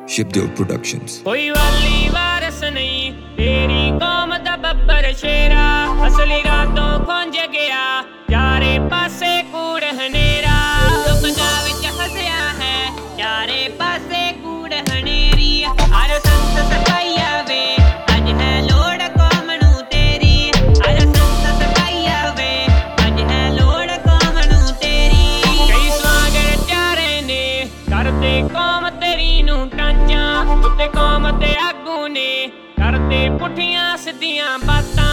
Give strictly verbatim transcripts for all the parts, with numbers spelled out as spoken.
Shivdev productions. कोई वाली वारस नहीं तेरी कौम दा बब्बर शेरा, असली रातों खोंज गया चारे पासे कूड़ हनेरा। दुबदा विच हसया है चारे पासे कूड़ हनेरी, हर संत सपाइया वे अज है लोड़ कौम नू तेरी, हर संत सपाइया वे अज है लोड़ कौम नू तेरी। कई स्वागत चारे ने करते कौम तेरी नू टांचा, उत्ते कौम ते आगू ने करते पुठियां सिद्धियां बातां।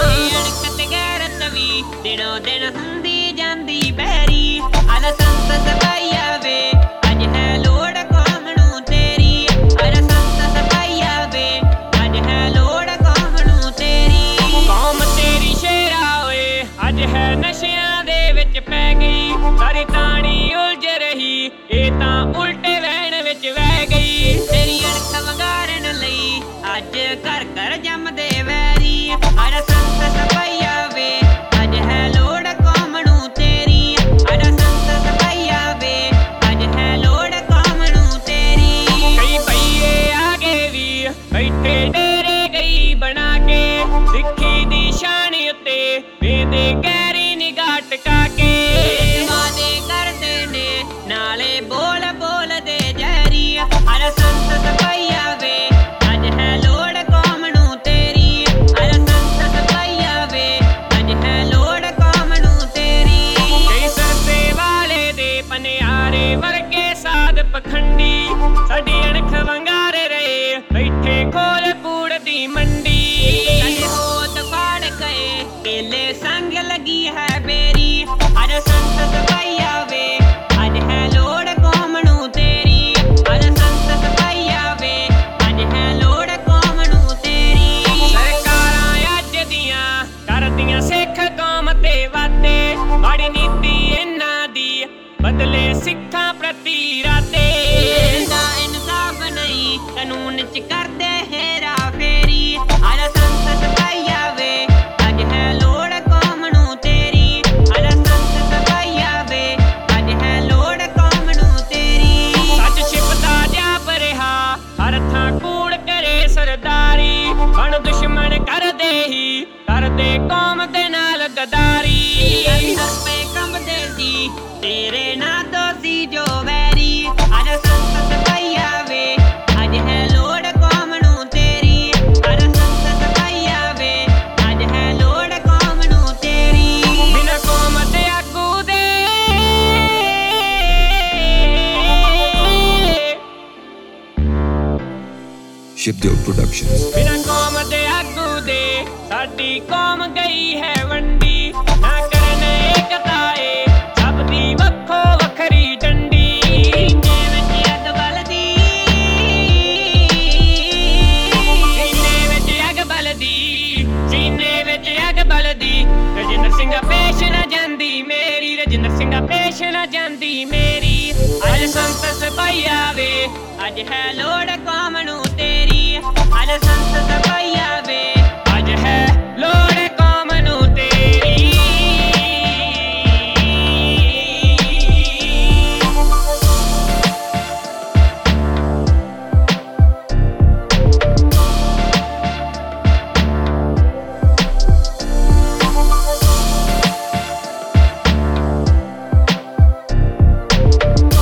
अणख ते गैरत वी दिनों दिन हुंदी जांदी बहरी, अल संत सपाइया वे अज है लोड़ कौम नू तेरी, अल संत सपाइया वे अज है लोड़ कौम नू तेरी। कौम तेरी शेरा होए अज है नशियां दे विच पै गई, सारी ताणी उलझ रही ए तां उल्टे वैण विच वह गई। तेरी अणख वंगारन लई अज घर घर जमदे वैरी, अर संत सपाइया वे अज है लोड़ कौम नू तेरी, अर संत सपाइया वे अज है लोड़ कौम नू तेरी। कई भईए आगे वी बैठे डेरे गई बना के, सिक्खी दी शान उत्ते वेंदे गहरी निगाह टका के। वादे करदे ने नाले बोल बोल दे जहरी, अर संत सपाइया वे अज है लोड़ कौम नू तेरी, अर संत सपाइया वे अज है लोड़ कौम नू तेरी। कई सरसे वाले दे पनियारे वर्गे साध पखंडी, साडी अणख वंगारे रहे बैठे खोल कूड़ दी मंडी। कई होत फाड़ गए केले संग लगी है बेरी, अर संत सपाइया वे अज है लोड़ कौम नू तेरी, अर संत सपाइया वे अज है लोड़ कौम नू तेरी। सरकारां अज दियां करदियां सिख कौम ते वादे, माड़ी नीति इन्हां दी बदले सिखां प्रति इरादे। ना इंसाफ नहीं कानून च करदे हेरा फेरी, अर संत सपाइया वे अज है लोड़ कौम नू तेरी, अर संत सपाइया वे अज है लोड़ कौम नू तेरी। सच छिपदा जाप रहा हर थां कूड़ करे सरदारी, बन दुश्मन करदे ही करदे कौम दे नाल गदारी। सर पे कंबदे सी तेरे ना दोषी जो वैरी, अर संत सपाइया वे अज है लोड़ कौम नू तेरी, अर संत सपाइया वे अज है लोड़ कौम नू तेरी। बिना कौम ते आगू दे शिवदेव प्रोडक्शंस। बिना कौम दे आगू दे साडी कौम गई है वंडी, ना करन एकता ए सब दी वक्खो वखरी डंडी। सीने विच अग बलदी, सीने विच अग बलदी, सीने विच अग बलदी। रजिंदर सिंह पेश ना जांदी मेरी, रजिंदर सिंह पेश ना जांदी मेरी। अज संत सपाइया वे अज है लोड़ कौम नू तेरी, अज संत सपाइया वे अज है लोड़ कौम नू तेरी।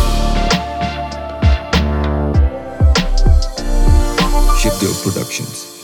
शिवदेव प्रोडक्शंस।